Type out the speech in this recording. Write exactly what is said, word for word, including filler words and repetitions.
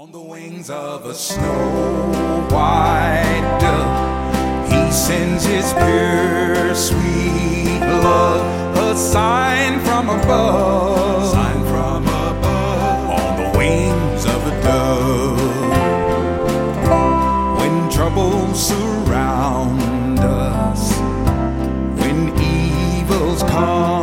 On the wings of a snow white dove, he sends his pure, sweet love, a sign from above, sign from above. On the wings of a dove, when troubles surround us, when evils come,